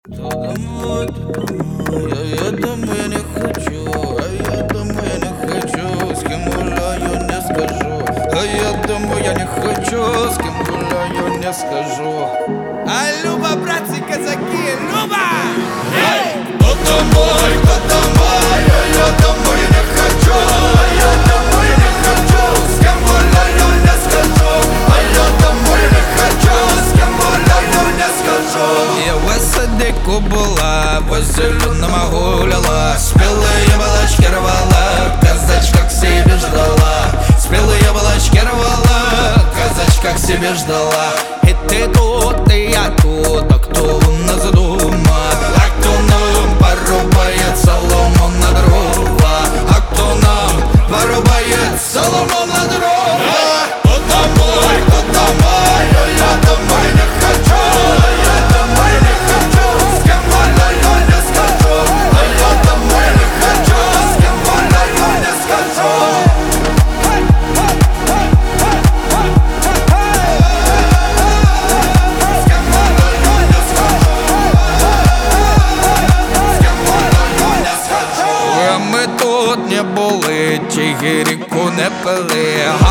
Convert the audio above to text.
То домой, я домой, я не хочу, я домой, я не хочу, с кем гуляю, не скажу. Я домой, я не хочу, с кем гуляю, не скажу. А Люба, братцы, казаки, Люба! Кто домой, я домой, я не хочу, я домой, я не хочу, с кем гуляю, не скажу. Я домой, я не хочу, с кем гуляю, не скажу. Я в садику была, возле Людного гуляла, спелые яблочки рвала, казачка к себе ждала. Спелые яблочки рвала, казачка к себе ждала. И ты тут, и я тут, а кто у нас дома? А кто нам порубает солому на дрова? А кто нам порубает солому на дрова? Кто домой, я домой не хочу, я домой не хочу, с кем гуляю, не скажу. Я домой не хочу, с кем гуляю, не скажу. Ми тут не були, чигиріку не пили.